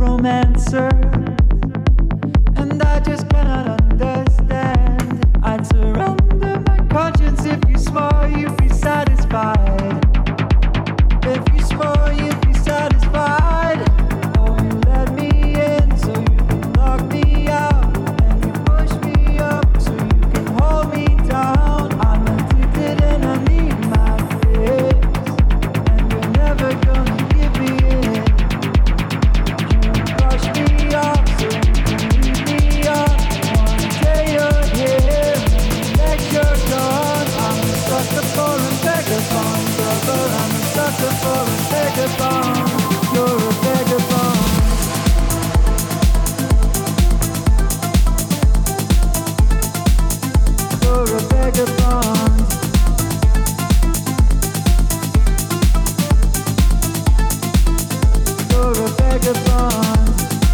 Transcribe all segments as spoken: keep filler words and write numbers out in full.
romancer, and I just cannot understand. I'd surrender my conscience if you smile, you'd be satisfied. If you smile, you'd be satisfied. Oh, you let me in so you can lock me out, and you push me up so you can hold me down. I'm addicted and I need my fix, and you're never gonna give me it. You brush me off so you can leave me up. One day you're here, next you're gone. I'm a sucker for a vagabond, brother. I'm a sucker for a vagabond. You're a vagabond. You're a vagabond. You're a vagabond.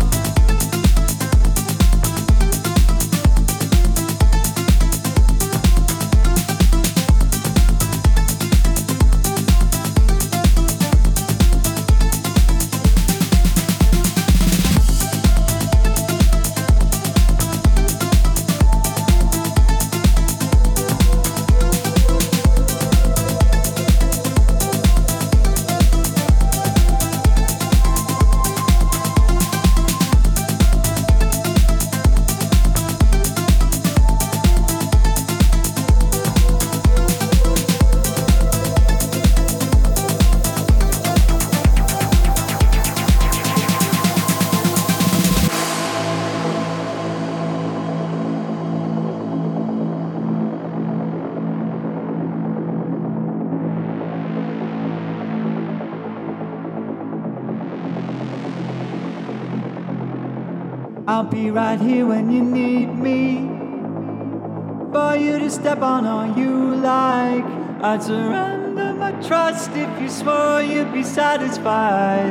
I'll be right here when you need me, for you to step on all you like. I'd surrender my trust if you swore you'd be satisfied.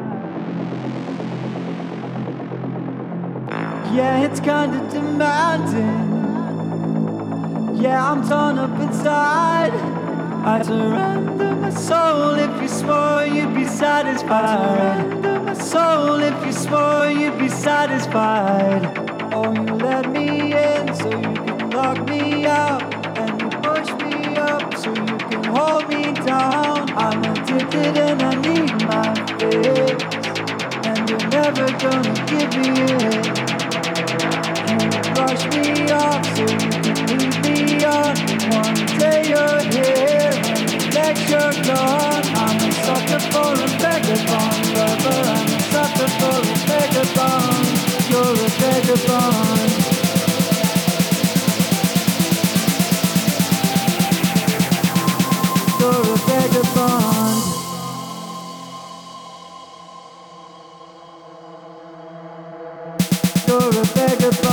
Yeah, it's kinda demanding. Yeah, I'm torn up inside. I'd surrender my soul if you swore you'd be satisfied. My soul if you swore you'd be satisfied. Oh, you let me in so you can lock me out, and you push me up so you can hold me down. I'm addicted and I need my fix, and you're never gonna give me it. You brush me off so you can leave me on. One day you're here, and the next you're gone. I'm a sucker for a vagabond, brother. I'm a sucker for a vagabond. You're a vagabond. You're a vagabond. You're a vagabond.